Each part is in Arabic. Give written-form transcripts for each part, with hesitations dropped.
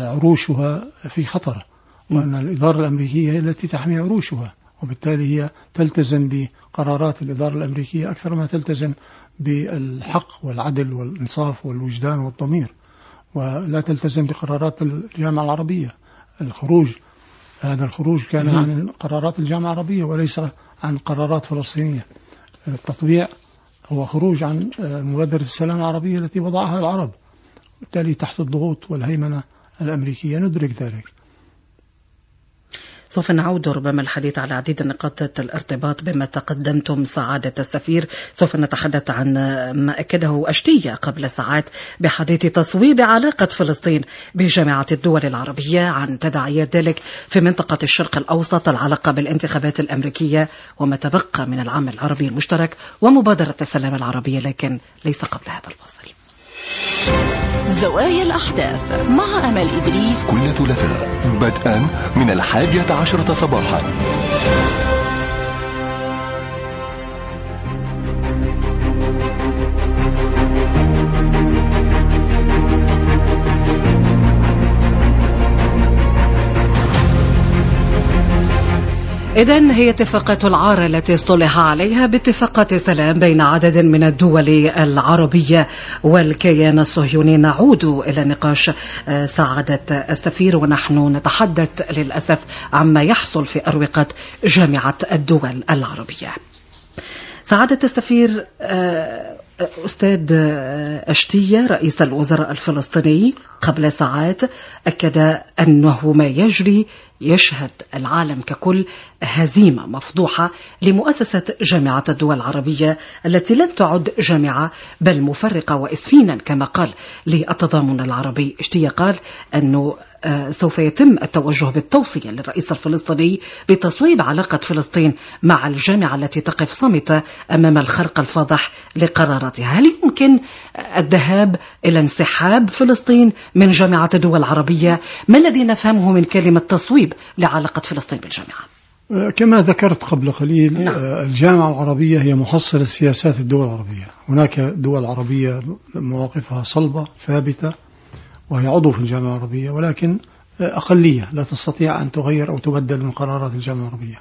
عروشها في خطر، وأن الإدارة الأمريكية هي التي تحمي عروشها، وبالتالي هي تلتزم بقرارات الإدارة الأمريكية أكثر ما تلتزم بالحق والعدل والإنصاف والوجدان والضمير، ولا تلتزم بقرارات الجامعة العربية. هذا الخروج كان عن قرارات الجامعة العربية وليس عن قرارات فلسطينية. التطبيع هو خروج عن مبادرة السلام العربية التي وضعها العرب، بالتالي تحت الضغوط والهيمنة الأمريكية ندرك ذلك. سوف نعود ربما الحديث على عديد النقاط الارتباط بما تقدمتم سعادة السفير. سوف نتحدث عن ما أكده أشتية قبل ساعات بحديث تصويب علاقة فلسطين بجامعة الدول العربية، عن تداعيات ذلك في منطقة الشرق الأوسط، العلاقة بالانتخابات الأمريكية وما تبقى من العام العربي المشترك ومبادرة السلام العربية، لكن ليس قبل هذا الفصل. زوايا الأحداث مع أمل إدريس كل ثلاثاء بدءا من 11 صباحا. إذن هي اتفاقية العار التي اصطلح عليها باتفاقات سلام بين عدد من الدول العربية والكيان الصهيوني. نعود إلى نقاش سعادة السفير ونحن نتحدث للأسف عما يحصل في أروقة جامعة الدول العربية. سعادة السفير، أستاذ أشتية رئيس الوزراء الفلسطيني قبل ساعات أكد أنه ما يجري يشهد العالم ككل هزيمة مفضوحة لمؤسسة جامعة الدول العربية التي لن تعد جامعة بل مفرقة وإسفينا كما قال للتضامن العربي. أشتية قال أنه سوف يتم التوجه بالتوصية للرئيس الفلسطيني بتصويب علاقة فلسطين مع الجامعة التي تقف صامتة أمام الخرق الفاضح لقراراتها. هل يمكن الذهاب إلى انسحاب فلسطين من جامعة الدول العربية؟ ما الذي نفهمه من كلمة تصويب لعلاقة فلسطين بالجامعة؟ كما ذكرت قبل قليل، الجامعة العربية هي محصلة سياسات الدول العربية. هناك دول عربية مواقفها صلبة ثابتة وهي عضو في الجامعة العربية، ولكن أقلية لا تستطيع أن تغير أو تبدل من قرارات الجامعة العربية.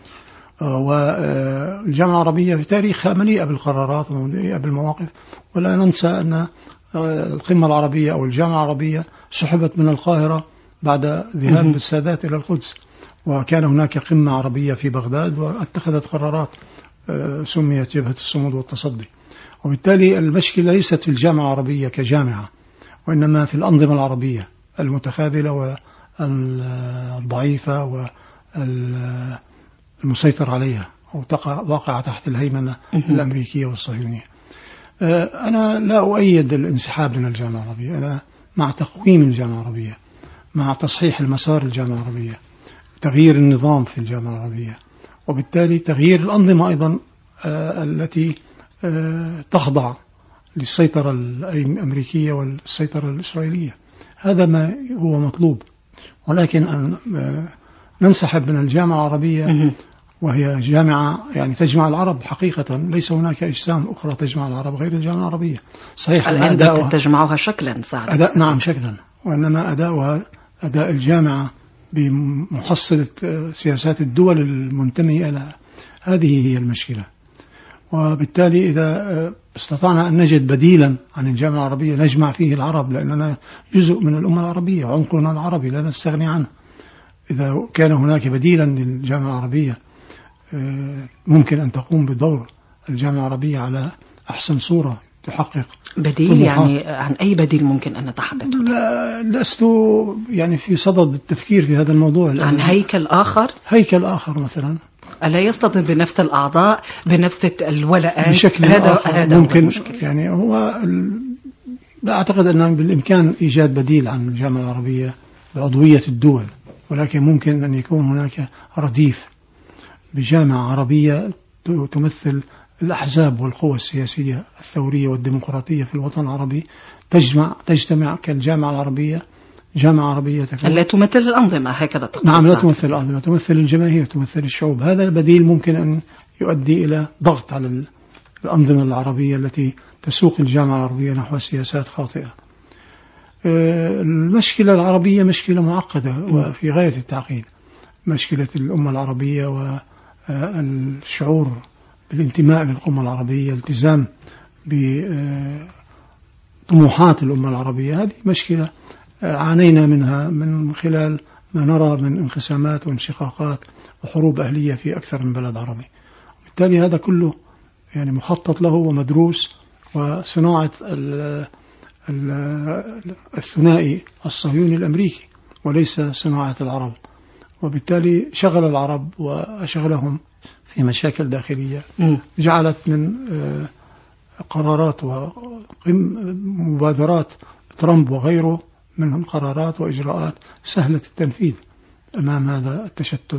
والجامعة العربية في تاريخها مليئة بالقرارات ومليئة بالمواقف، ولا ننسى أن القمة العربية أو الجامعة العربية سحبت من القاهرة بعد ذهاب السادات إلى القدس، وكان هناك قمة عربية في بغداد واتخذت قرارات سميت جبهة الصمود والتصدي. وبالتالي المشكلة ليست في الجامعة العربية كجامعة، وإنما في الأنظمة العربية المتخاذلة والضعيفة والمسيطر عليها أو واقع تحت الهيمنة الأمريكية والصهيونية. أنا لا أؤيد الانسحاب من الجامعة العربية، أنا مع تقويم الجامعة العربية، مع تصحيح المسار الجامعة العربية، تغيير النظام في الجامعة العربية، وبالتالي تغيير الأنظمة أيضا التي تخضع للسيطرة الأمريكية والسيطرة الإسرائيلية. هذا ما هو مطلوب، ولكن أن ننسحب من الجامعة العربية وهي جامعة يعني تجمع العرب حقيقة، ليس هناك أجسام أخرى تجمع العرب غير الجامعة العربية. صحيح الآن تجمعها شكلا ساعة نعم شكلا، وإنما أداؤها أداء الجامعة بمحصلة سياسات الدول المنتمية لها. هذه هي المشكلة. وبالتالي إذا استطعنا أن نجد بديلا عن الجامعة العربية نجمع فيه العرب، لأننا جزء من الأمة العربية، عنقنا العربي لا نستغني عنه. إذا كان هناك بديلا للجامعة العربية ممكن أن تقوم بدور الجامعة العربية على أحسن صورة تحقق بديل. يعني عن أي بديل ممكن أن نتحدث؟ لا لست يعني في صدد التفكير في هذا الموضوع. عن هيكل آخر مثلا، ألا يصطدم بنفس الأعضاء بنفس الولاءات بشكل هذا ممكن يعني هو لا أعتقد أن بالإمكان إيجاد بديل عن الجامعة العربية بعضوية الدول، ولكن ممكن أن يكون هناك رديف بجامعة عربية تمثل الأحزاب والقوى السياسية الثورية والديمقراطية في الوطن العربي، تجتمع كالجامعة العربية، جامعة عربية لا تمثل الأنظمة هكذا. نعم، لا تمثل الأنظمة، تمثل الجماهير، تمثل الشعوب. هذا البديل ممكن أن يؤدي إلى ضغط على الأنظمة العربية التي تسوق الجامعة العربية نحو سياسات خاطئة. المشكلة العربية مشكلة معقدة وفي غاية التعقيد. مشكلة الأمة العربية والشعور بالانتماء للأمة العربية، الالتزام بطموحات الأمة العربية، هذه مشكلة عانينا منها من خلال ما نرى من انقسامات وانشقاقات وحروب أهلية في أكثر من بلد عربي. بالتالي هذا كله يعني مخطط له ومدروس، وصناعة الثنائي الصهيوني الأمريكي وليس صناعة العرب، وبالتالي شغل العرب وأشغلهم في مشاكل داخلية جعلت من قرارات ومبادرات ترامب وغيره من قرارات وإجراءات سهلة التنفيذ أمام هذا التشتت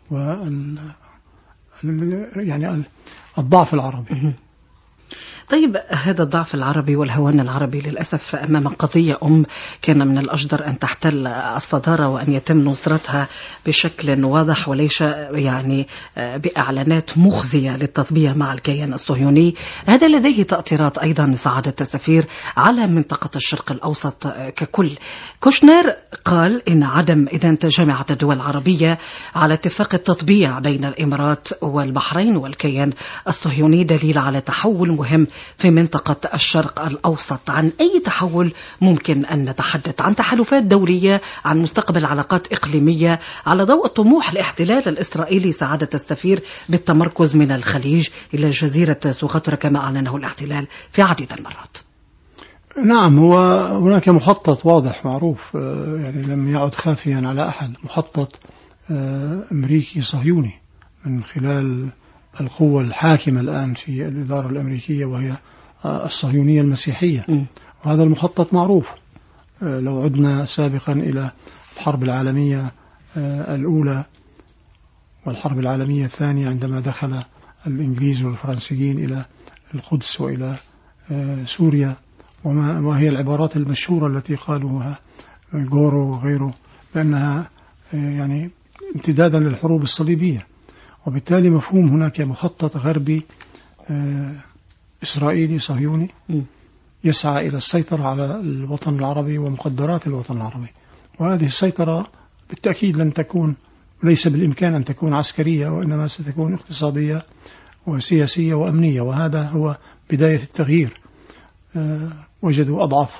يعني الضعف العربي. طيب، هذا الضعف العربي والهوان العربي للأسف أمام قضية كان من الأجدر أن تحتل الصدارة وأن يتم نصرتها بشكل واضح وليس يعني بإعلانات مخزية للتطبيع مع الكيان الصهيوني. هذا لديه تأثيرات أيضا سعادة السفير على منطقة الشرق الأوسط ككل. كوشنر قال إن عدم إذن جامعة الدول العربية على اتفاق التطبيع بين الإمارات والبحرين والكيان الصهيوني دليل على تحول مهم في منطقة الشرق الأوسط. عن أي تحول ممكن أن نتحدث؟ عن تحالفات دولية، عن مستقبل علاقات إقليمية على ضوء طموح الاحتلال الإسرائيلي سعادة السفير بالتمركز من الخليج إلى جزيرة سقطرى كما أعلنه الاحتلال في عديد المرات. نعم، هو هناك مخطط واضح معروف، يعني لم يعد خافيا على أحد، مخطط أمريكي صهيوني من خلال القوة الحاكمة الآن في الإدارة الأمريكية وهي الصهيونية المسيحية. وهذا المخطط معروف. لو عدنا سابقا إلى الحرب العالمية الأولى والحرب العالمية الثانية عندما دخل الإنجليز والفرنسيين إلى القدس وإلى سوريا، وهي العبارات المشهورة التي قالوها غورو وغيره بأنها يعني امتدادا للحروب الصليبية. وبالتالي مفهوم هناك مخطط غربي إسرائيلي صهيوني يسعى إلى السيطرة على الوطن العربي ومقدرات الوطن العربي. وهذه السيطرة بالتأكيد لن تكون، ليس بالإمكان أن تكون عسكرية، وإنما ستكون اقتصادية وسياسية وأمنية. وهذا هو بداية التغيير. وجدوا أضعف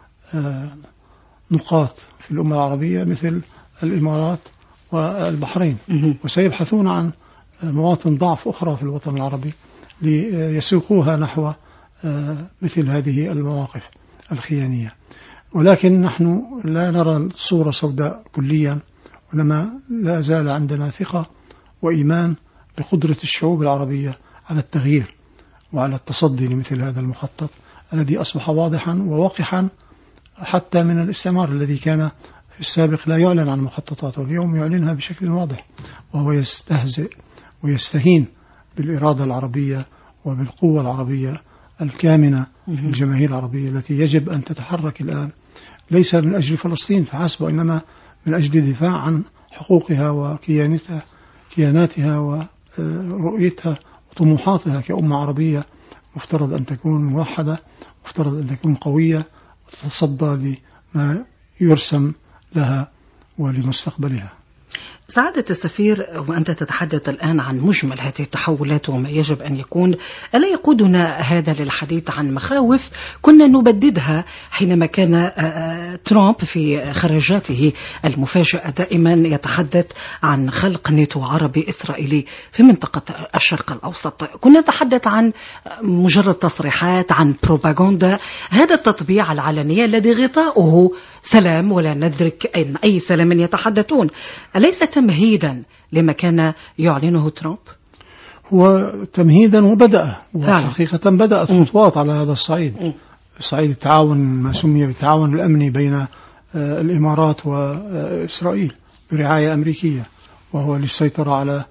نقاط في الأمة العربية مثل الإمارات والبحرين، وسيبحثون عن مواطن ضعف أخرى في الوطن العربي ليسوقوها نحو مثل هذه المواقف الخيانية. ولكن نحن لا نرى صورة سوداء كليا، ولما لا زال عندنا ثقة وإيمان بقدرة الشعوب العربية على التغيير وعلى التصدي لمثل هذا المخطط الذي أصبح واضحا ووقحا حتى من الاستعمار الذي كان في السابق لا يعلن عن مخططاته، اليوم يعلنها بشكل واضح، وهو يستهزئ ويستهين بالإرادة العربية وبالقوة العربية الكامنة في الجماهير العربية التي يجب أن تتحرك الآن، ليس من أجل فلسطين فحسب، وإنما من أجل الدفاع عن حقوقها وكياناتها ورؤيتها وطموحاتها كأمة عربية مفترض أن تكون موحدة، مفترض أن تكون قوية وتتصدى لما يرسم لها ولمستقبلها. سعادة السفير، وأنت تتحدث الآن عن مجمل هذه التحولات وما يجب أن يكون، ألا يقودنا هذا للحديث عن مخاوف كنا نبددها حينما كان ترامب في خرجاته المفاجئة دائما يتحدث عن خلق ناتو عربي إسرائيلي في منطقة الشرق الأوسط؟ كنا نتحدث عن مجرد تصريحات، عن بروباغندا. هذا التطبيع العلنية الذي غطاؤه سلام ولا ندرك أن أي سلام يتحدثون، أليس تمهيدا لما كان يعلنه ترامب؟ هو تمهيدا وبدأ، وحقيقة بدأت خطوات على هذا الصعيد، صعيد التعاون ما سمي بالتعاون الأمني بين الإمارات وإسرائيل برعاية أمريكية، وهو للسيطرة على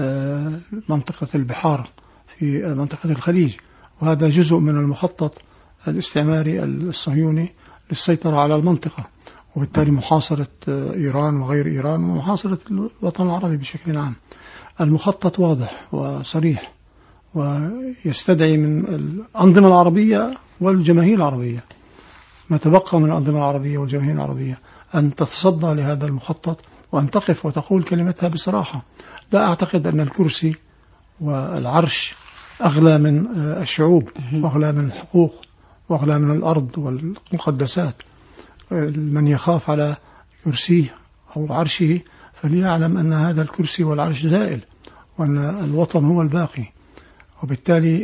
منطقة البحار في منطقة الخليج. وهذا جزء من المخطط الاستعماري الصهيوني للسيطرة على المنطقة، وبالتالي محاصرة إيران وغير إيران ومحاصرة الوطن العربي بشكل عام. المخطط واضح وصريح ويستدعي من الأنظمة العربية والجماهير العربية ما تبقى من الأنظمة العربية والجماهير العربية أن تتصدى لهذا المخطط وأن تقف وتقول كلمتها بصراحة. لا أعتقد أن الكرسي والعرش أغلى من الشعوب وأغلى من الحقوق وأغلى من الأرض والمقدسات. من يخاف على كرسيه أو عرشه فليعلم أن هذا الكرسي والعرش زائل وأن الوطن هو الباقي. وبالتالي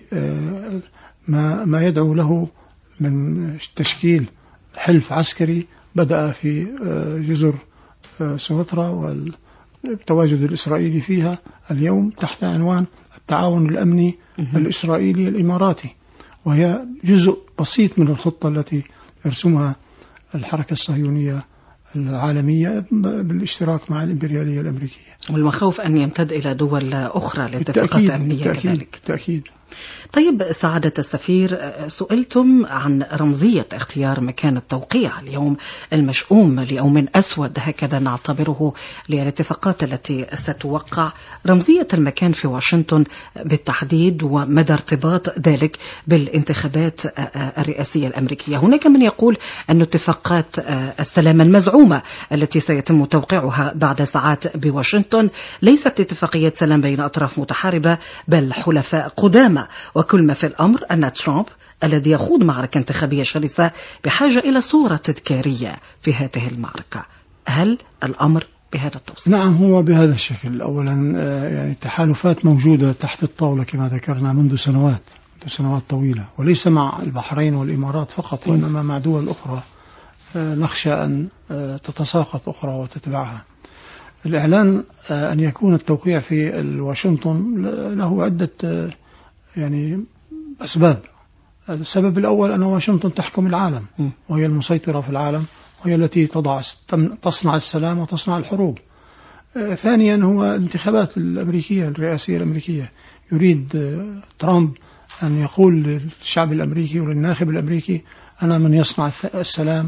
ما يدعو له من تشكيل حلف عسكري بدأ في جزر سويطرا والتواجد الإسرائيلي فيها اليوم تحت عنوان التعاون الأمني الإسرائيلي الإماراتي، وهي جزء بسيط من الخطة التي يرسمها الحركة الصهيونية العالمية بالاشتراك مع الإمبريالية الأمريكية. والمخاوف أن يمتد إلى دول أخرى لاتفاقات أمنية كذلك. بالتأكيد. طيب سعادة السفير، سئلتم عن رمزية اختيار مكان التوقيع اليوم المشؤوم ليوم أسود هكذا نعتبره للاتفاقات التي ستوقع، رمزية المكان في واشنطن بالتحديد ومدى ارتباط ذلك بالانتخابات الرئاسية الأمريكية. هناك من يقول أن اتفاقات السلام المزعومة التي سيتم توقيعها بعد ساعات بواشنطن ليست اتفاقية سلام بين أطراف متحاربة بل حلفاء قدامى، وكل ما في الأمر أن ترامب الذي يخوض معركة انتخابية شرسة بحاجة إلى صورة تذكارية في هذه المعركة. هل الأمر بهذا التوصيف؟ نعم، هو بهذا الشكل. أولا يعني تحالفات موجودة تحت الطاولة كما ذكرنا منذ سنوات طويلة، وليس مع البحرين والإمارات فقط وإنما مع دول أخرى نخشى أن تتساقط أخرى وتتبعها. الإعلان أن يكون التوقيع في واشنطن له عدة يعني أسباب. السبب الأول أن واشنطن تحكم العالم وهي المسيطرة في العالم وهي التي تصنع السلام وتصنع الحروب. ثانيا هو الانتخابات الأمريكية الرئاسية الأمريكية. يريد ترامب أن يقول للشعب الأمريكي وللناخب الأمريكي أنا من يصنع السلام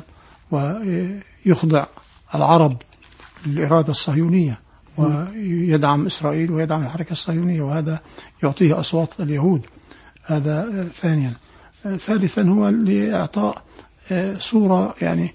ويخضع العرب للإرادة الصهيونية ويدعم إسرائيل ويدعم الحركة الصهيونية، وهذا يعطيه أصوات اليهود. هذا ثانيا. ثالثا هو لإعطاء صورة يعني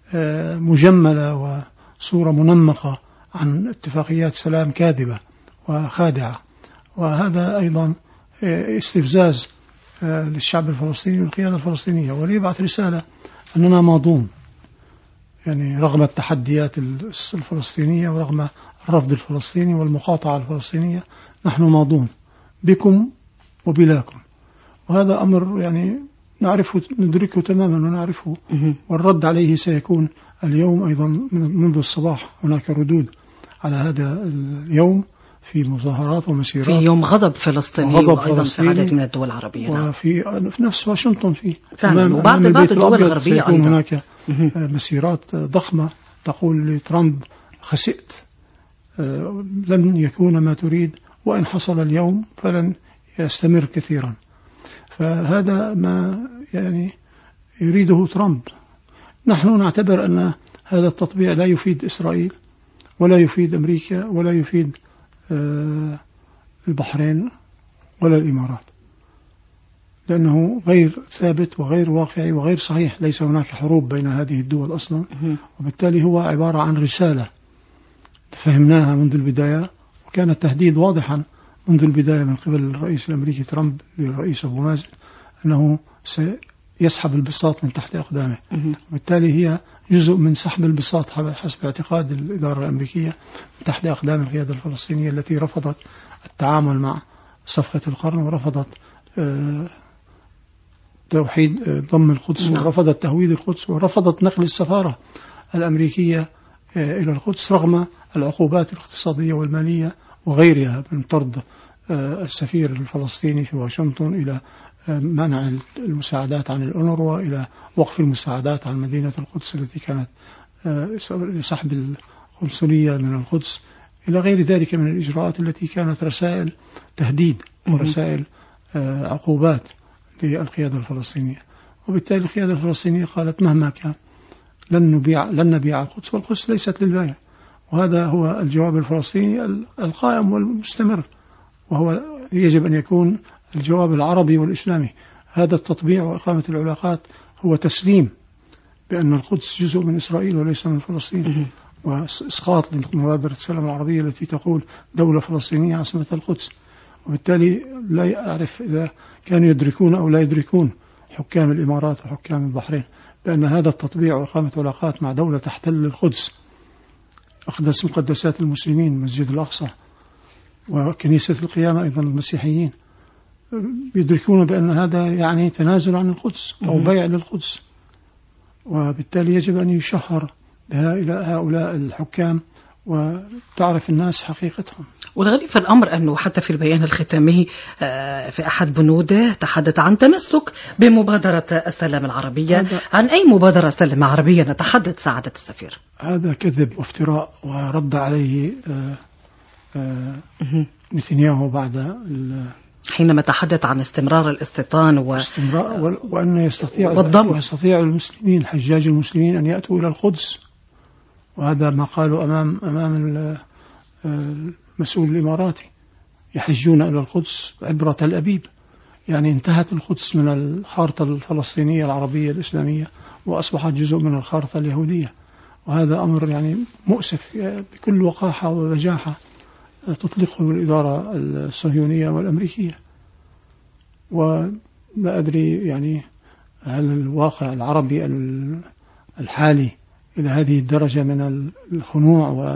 مجملة وصورة منمقة عن اتفاقيات سلام كاذبة وخادعة، وهذا أيضا استفزاز للشعب الفلسطيني والقيادة الفلسطينية، وليبعث رسالة أننا ماضون يعني رغم التحديات الفلسطينية ورغم الرفض الفلسطيني والمقاطعة الفلسطينية نحن ماضون بكم وبلاكم. وهذا أمر يعني نعرفه ندركه تماما ونعرفه، والرد عليه سيكون اليوم أيضا منذ الصباح. هناك ردود على هذا اليوم في مظاهرات ومسيرات، في يوم غضب فلسطيني وأيضا في عدد من الدول العربية، وفي نفس واشنطن في وبعض الدول الغربية أيضا هناك مسيرات ضخمة تقول لترامب خسئت، لن يكون ما تريد، وإن حصل اليوم فلن يستمر كثيرا. فهذا ما يعني يريده ترامب. نحن نعتبر أن هذا التطبيع لا يفيد إسرائيل ولا يفيد أمريكا ولا يفيد البحرين ولا الإمارات، لأنه غير ثابت وغير واقعي وغير صحيح. ليس هناك حروب بين هذه الدول أصلا، وبالتالي هو عبارة عن رسالة فهمناها منذ البداية، وكان التهديد واضحا منذ البداية من قبل الرئيس الأمريكي ترامب للرئيس أبو مازن أنه سيسحب البساط من تحت أقدامه. وبالتالي هي جزء من سحب البساط حسب اعتقاد الإدارة الأمريكية من تحت أقدام القيادة الفلسطينية التي رفضت التعامل مع صفقة القرن ورفضت توحيد ضم القدس ورفضت تهويد القدس ورفضت نقل السفارة الأمريكية إلى القدس رغم العقوبات الاقتصادية والمالية وغيرها، من طرد السفير الفلسطيني في واشنطن إلى منع المساعدات عن الأونروا إلى وقف المساعدات عن مدينة القدس التي كانت لسحب القنصلية من القدس إلى غير ذلك من الإجراءات التي كانت رسائل تهديد ورسائل عقوبات للقيادة الفلسطينية. وبالتالي القيادة الفلسطينية قالت مهما كان لن نبيع القدس، والقدس ليست للبيع. وهذا هو الجواب الفلسطيني القائم والمستمر، وهو يجب أن يكون الجواب العربي والإسلامي. هذا التطبيع وإقامة العلاقات هو تسليم بأن القدس جزء من إسرائيل وليس من فلسطين، وإسقاط لمبادرة السلام العربية التي تقول دولة فلسطينية عاصمة القدس. وبالتالي لا أعرف إذا كانوا يدركون أو لا يدركون حكام الإمارات وحكام البحرين بأن هذا التطبيع وإقامة علاقات مع دولة تحتل القدس، أقدس مقدسات المسلمين، مسجد الأقصى وكنيسة القيامة أيضا المسيحيين، يدركون بأن هذا يعني تنازل عن القدس أو بيع للقدس. وبالتالي يجب أن يشهر بها إلى هؤلاء الحكام وتعرف الناس حقيقتهم. والغريب في الأمر أنه حتى في البيان الختامي في أحد بنوده تحدث عن تمسك بمبادرة السلام العربية. عن أي مبادرة سلام عربية نتحدث سعادة السفير؟ هذا كذب وافتراء، ورد عليه نتنياهو بعد حينما تحدث عن استمرار الاستيطان وأن يستطيع المسلمين حجاج المسلمين أن يأتوا إلى القدس. وهذا ما قالوا أمام المسؤول الإماراتي، يحجون إلى القدس عبر تل أبيب. يعني انتهت القدس من الخارطة الفلسطينية العربية الإسلامية وأصبحت جزء من الخارطة اليهودية، وهذا أمر يعني مؤسف بكل وقاحة وبجاحة تطلقه الإدارة الصهيونية والأمريكية. ولا أدري يعني هل الواقع العربي الحالي إلى هذه الدرجة من الخنوع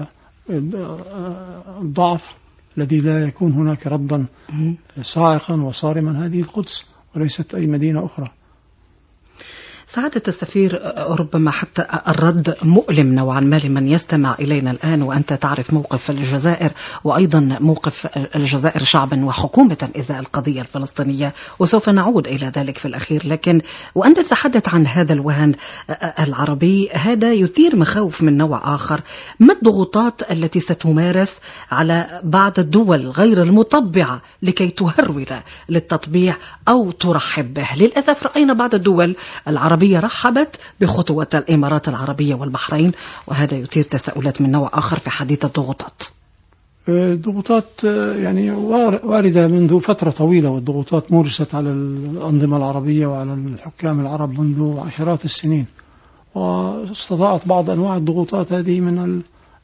والضعف الذي لا يكون هناك ردا صاعقا وصارما. هذه القدس وليست أي مدينة أخرى. سعادة السفير، ربما حتى الرد مؤلم نوعا ما لمن يستمع إلينا الآن، وأنت تعرف موقف الجزائر وأيضا موقف الجزائر شعبا وحكومة إزاء القضية الفلسطينية، وسوف نعود إلى ذلك في الأخير. لكن وأنت تتحدث عن هذا الوهن العربي، هذا يثير مخاوف من نوع آخر. ما الضغوطات التي ستمارس على بعض الدول غير المطبعة لكي تهرول للتطبيع أو ترحب به؟ للأسف رأينا بعض الدول العربية رحبت بخطوة الإمارات العربية والبحرين، وهذا يثير تساؤلات من نوع آخر في حديث الضغوطات. الضغوطات يعني واردة منذ فترة طويلة، والضغوطات مورست على الأنظمة العربية وعلى الحكام العرب منذ عشرات السنين، واستطاعت بعض أنواع الضغوطات هذه من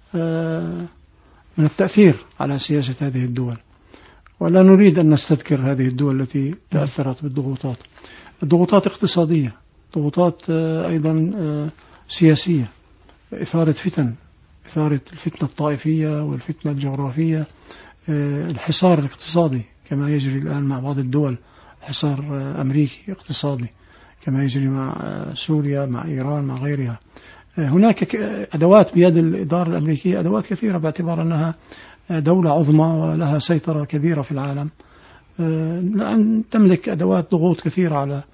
التأثير على سياسة هذه الدول، ولا نريد أن نستذكر هذه الدول التي تأثرت بالضغوطات. الضغوطات اقتصادية، ضغوطات أيضا سياسية، إثارة فتن، إثارة الفتنة الطائفية والفتنة الجغرافية، الحصار الاقتصادي كما يجري الآن مع بعض الدول، حصار أمريكي اقتصادي كما يجري مع سوريا، مع إيران، مع غيرها. هناك أدوات بيد الإدارة الأمريكية، أدوات كثيرة باعتبار أنها دولة عظمى ولها سيطرة كبيرة في العالم، تملك أدوات ضغوط كثيرة على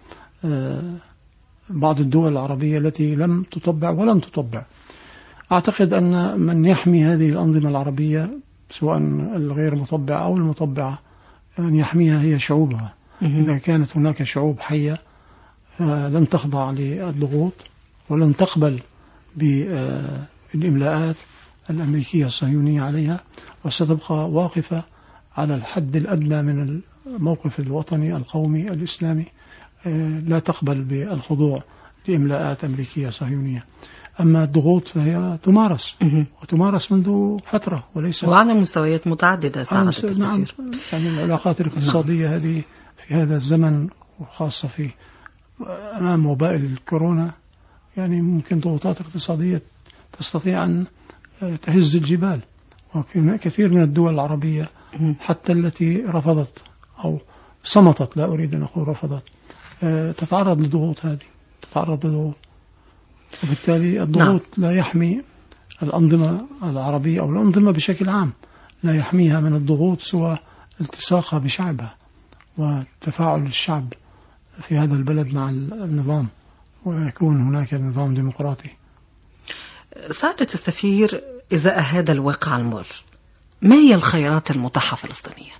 بعض الدول العربية التي لم تطبع ولن تطبع. أعتقد أن من يحمي هذه الأنظمة العربية سواء الغير مطبعة أو المطبعة أن يحميها هي شعوبها. إذا كانت هناك شعوب حية لن تخضع للضغوط ولن تقبل بالإملاءات الأمريكية الصهيونية عليها، وستبقى واقفة على الحد الأدنى من الموقف الوطني القومي الإسلامي، لا تقبل بالخضوع لإملاءات أمريكية صهيونية. أما الضغوط فهي تمارس وتمارس منذ فترة وليس وعلى مستويات متعددة. نعم، يعني العلاقات الاقتصادية هذه في هذا الزمن، وخاصة في أمام وباء الكورونا، يعني ممكن ضغوطات اقتصادية تستطيع أن تهز الجبال. وكثير من الدول العربية حتى التي رفضت أو صمتت، لا أريد أن أقول رفضت، تتعرض للضغوط هذه، تتعرض للضغوط. وبالتالي الضغوط لا يحمي الأنظمة العربية أو الأنظمة بشكل عام، لا يحميها من الضغوط سوى التصاقها بشعبها وتفاعل الشعب في هذا البلد مع النظام، ويكون هناك نظام ديمقراطي. سعادة السفير، إزاء هذا الواقع المر، ما هي الخيارات المتاحة فلسطينيا؟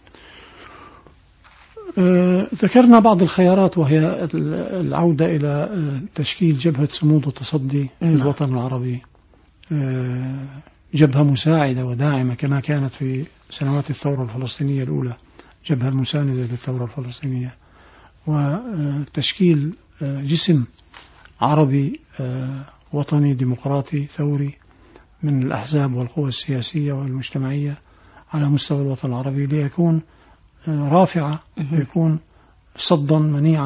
ذكرنا بعض الخيارات، وهي العودة إلى تشكيل جبهة صمود وتصدي للوطن العربي، جبهة مساعدة وداعمة كما كانت في سنوات الثورة الفلسطينية الأولى، جبهة مساندة للثورة الفلسطينية، وتشكيل جسم عربي وطني ديمقراطي ثوري من الأحزاب والقوى السياسية والمجتمعية على مستوى الوطن العربي، ليكون رافعة ويكون سدا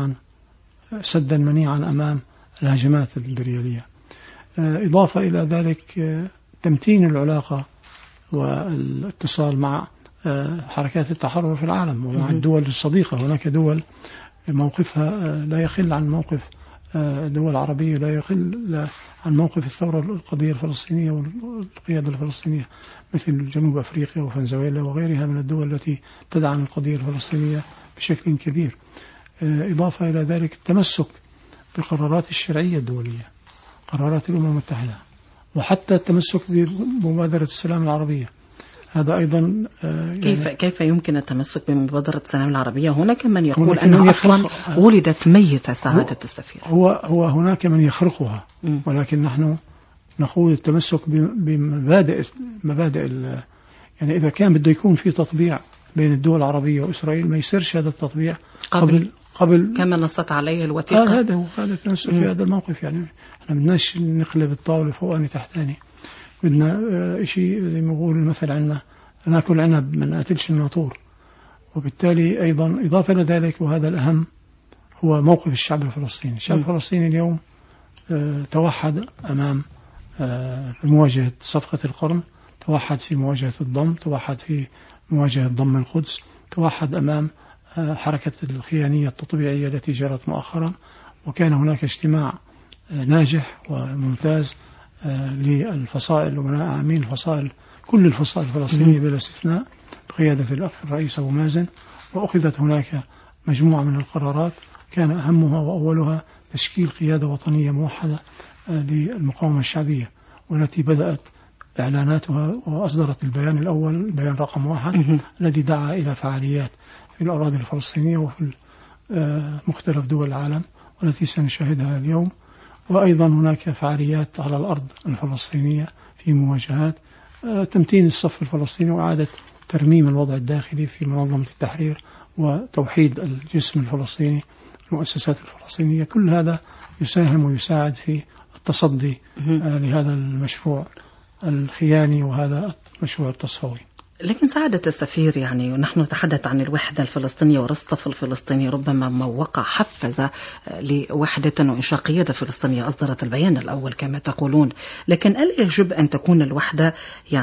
منيعا أمام الهجمات الإمبريالية. إضافة إلى ذلك تمتين العلاقة والاتصال مع حركات التحرر في العالم ومع الدول الصديقة. هناك دول موقفها لا يخل عن موقف دول عربية، لا يخل عن موقف الثورة القضية الفلسطينية والقيادة الفلسطينية، مثل جنوب أفريقيا وفنزويلا وغيرها من الدول التي تدعم القضية الفلسطينية بشكل كبير. إضافة إلى ذلك التمسك بالقرارات الشرعية الدولية، قرارات الأمم المتحدة، وحتى التمسك بمبادرة السلام العربية. هذا أيضا كيف يمكن التمسك بمبادرة السلام العربية؟ هناك من يقول أنها أصلا ولدت ميتة سعادة السفير. هو هناك من يخرقها، ولكن نحن نقول التمسك بمبادئ يعني إذا كان بده يكون في تطبيع بين الدول العربية وإسرائيل، ما يصيرش هذا التطبيع قبل كما نصت عليه الوثيقة. هذا التمسك في هذا الموقف. يعني احنا بدناش نقلب الطاولة فوقاني تحتاني، بدنا شيء زي ما بقول المثل عندنا ناكل عنب ما نقتلش الناطور. وبالتالي أيضا إضافة إلى ذلك، وهذا الأهم، هو موقف الشعب الفلسطيني. الشعب الفلسطيني اليوم توحد أمام مواجهة صفقة القرن، توحد في مواجهة الضم، توحد في مواجهة ضم القدس، توحد أمام حركة الخيانية التطبيعية التي جرت مؤخرا. وكان هناك اجتماع ناجح وممتاز للفصائل وبناء عامين الفصائل، كل الفصائل الفلسطينية بلا استثناء، بقيادة الأخ الرئيس أبو مازن، وأخذت هناك مجموعة من القرارات كان أهمها وأولها تشكيل قيادة وطنية موحدة للمقاومة الشعبية، والتي بدأت إعلاناتها وأصدرت البيان الأول، البيان رقم 1 الذي دعا إلى فعاليات في الأراضي الفلسطينية وفي مختلف دول العالم والتي سنشاهدها اليوم. وأيضا هناك فعاليات على الأرض الفلسطينية في مواجهات تمتين الصف الفلسطيني وإعادة ترميم الوضع الداخلي في منظمة التحرير وتوحيد الجسم الفلسطيني، المؤسسات الفلسطينية. كل هذا يساهم ويساعد في التصدي لهذا المشروع الخياني وهذا المشروع التصفوي. لكن سعادة السفير، يعني ونحن نتحدث عن الوحدة الفلسطينية والصف الفلسطيني، ربما ما وقع حفز لوحدة وإنشاء قيادة فلسطينية، أصدرت البيان الأول كما تقولون. لكن ألا يجب أن تكون الوحدة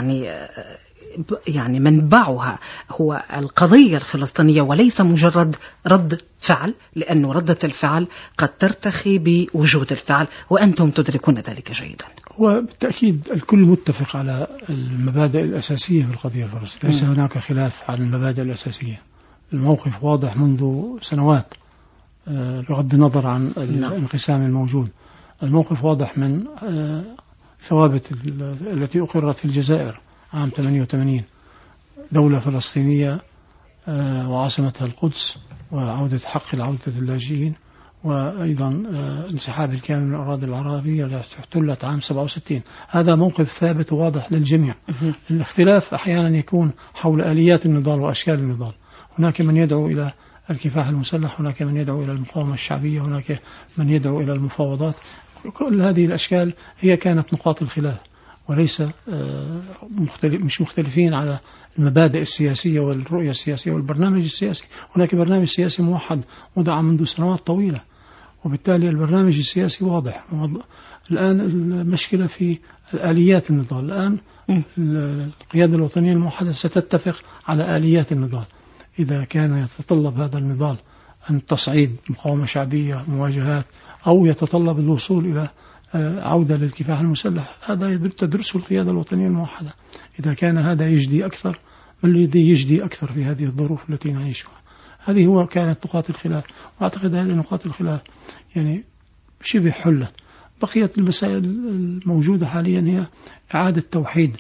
يعني منبعها هو القضية الفلسطينية وليس مجرد رد فعل؟ لأنه ردة الفعل قد ترتخي بوجود الفعل، وأنتم تدركون ذلك جيدا. وبالتأكيد الكل متفق على المبادئ الأساسية في القضية الفلسطينية، ليس هناك خلاف عن المبادئ الأساسية. الموقف واضح منذ سنوات بغض النظر عن الانقسام الموجود. الموقف واضح من ثوابت التي أقرت في الجزائر عام 88، دولة فلسطينية وعاصمتها القدس، وعودة حق العودة اللاجئين، وأيضا انسحاب الكامل من الأراضي العربية التي احتلت عام 67. هذا موقف ثابت وواضح للجميع. الاختلاف أحيانا يكون حول آليات النضال وأشكال النضال. هناك من يدعو إلى الكفاح المسلح، هناك من يدعو إلى المقاومة الشعبية، هناك من يدعو إلى المفاوضات. كل هذه الأشكال هي كانت نقاط الخلاف، وليس مش مختلفين على المبادئ السياسية والرؤية السياسية والبرنامج السياسي. هناك برنامج سياسي موحد وضع منذ سنوات طويلة، وبالتالي البرنامج السياسي واضح. الآن المشكلة في آليات النضال. الآن القيادة الوطنية الموحدة ستتفق على آليات النضال. إذا كان يتطلب هذا النضال أن تصعيد مقاومة شعبية، مواجهات، أو يتطلب الوصول إلى عودة للكفاح المسلح، هذا تدرسه القيادة الوطنية الموحدة. إذا كان هذا يجدي أكثر، ما الذي يجدي أكثر في هذه الظروف التي نعيشها؟ هذه كانت نقاط الخلاف، وأعتقد هذه نقاط الخلاف يعني شبه حلت. بقيت المسائل الموجودة حاليا هي إعادة توحيد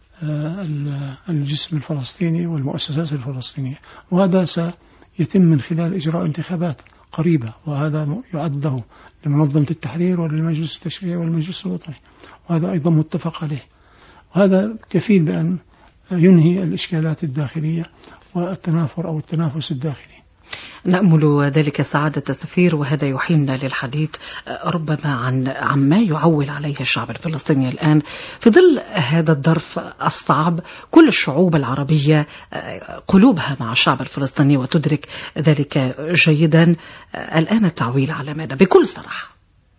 الجسم الفلسطيني والمؤسسات الفلسطينية، وهذا سيتم من خلال إجراء انتخابات قريبة، وهذا يعد له لمنظمة التحرير وللمجلس التشريعي والمجلس الوطني، وهذا أيضا متفق عليه. وهذا كفيل بأن ينهي الإشكالات الداخلية والتنافر أو التنافس الداخلي. نأمل ذلك سعادة السفير. وهذا يحيلنا للحديث ربما عن ما يعول عليه الشعب الفلسطيني الآن في ظل هذا الظرف الصعب. كل الشعوب العربية قلوبها مع الشعب الفلسطيني وتدرك ذلك جيدا. الآن التعويل على ماذا بكل صراحة؟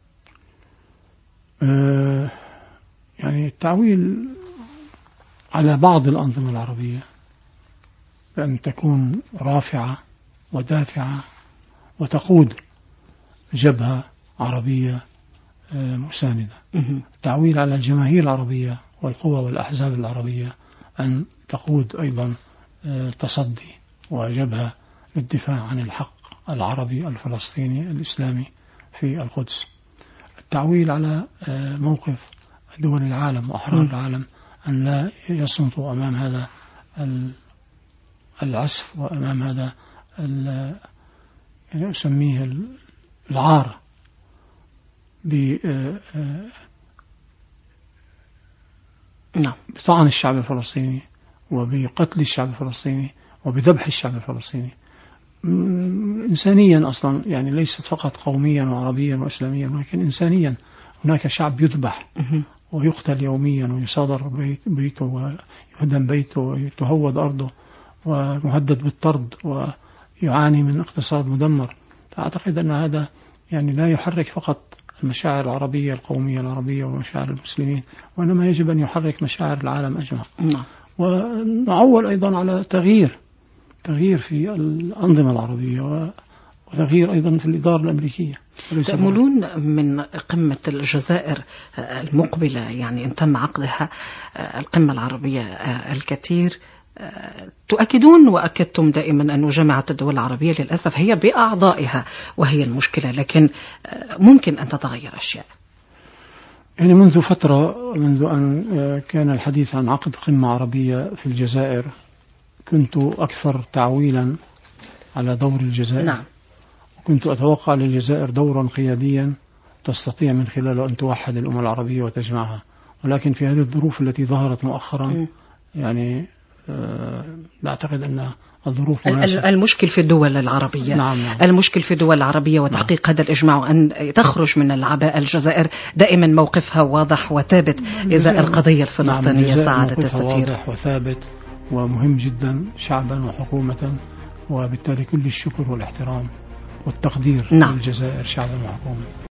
يعني التعويل على بعض الأنظمة العربية بأن تكون رافعة ودافعة وتقود جبهة عربية مساندة. التعويل على الجماهير العربية والقوى والأحزاب العربية أن تقود أيضا تصدي وجبهة للدفاع عن الحق العربي الفلسطيني الإسلامي في القدس. التعويل على موقف دول العالم وأحرار العالم أن لا يصمتوا أمام هذا العسف وأمام هذا يعني أسميه العار بطعن الشعب الفلسطيني وبقتل الشعب الفلسطيني وبذبح الشعب الفلسطيني إنسانيا أصلا، يعني ليست فقط قوميا وعربيا وإسلاميا ولكن إنسانيا. هناك شعب يذبح ويقتل يوميا ويصادر بيته ويهدم بيته ويتهود أرضه ومهدد بالطرد ويعاني من اقتصاد مدمر. فأعتقد أن هذا يعني لا يحرك فقط المشاعر العربية القومية العربية ومشاعر المسلمين، وإنما يجب أن يحرك مشاعر العالم أجمع. ونعول أيضا على تغيير في الأنظمة العربية وتغيير أيضا في الإدارة الأمريكية. تأملون من قمة الجزائر المقبلة، يعني إن تم عقدها القمة العربية الكثير، تؤكدون وأكدتم دائما أن جامعة الدول العربية للأسف هي بأعضائها وهي المشكلة، لكن ممكن أن تتغير أشياء. يعني منذ فترة، منذ أن كان الحديث عن عقد قمة عربية في الجزائر، كنت أكثر تعويلا على دور الجزائر. نعم. كنت أتوقع للجزائر دورا قياديا تستطيع من خلاله أن توحد الأمة العربية وتجمعها، ولكن في هذه الظروف التي ظهرت مؤخرا يعني لا أعتقد أن الظروف مناسبة. المشكل في الدول العربية. نعم. المشكل في الدول العربية وتحقيق هذا الإجماع وأن تخرج من العباءة. الجزائر دائما موقفها واضح وثابت إزاء القضية الفلسطينية. سعادة السفير، واضح وثابت ومهم جدا شعبا وحكومة، وبالتالي كل الشكر والاحترام والتقدير للجزائر شعبا وحكومة.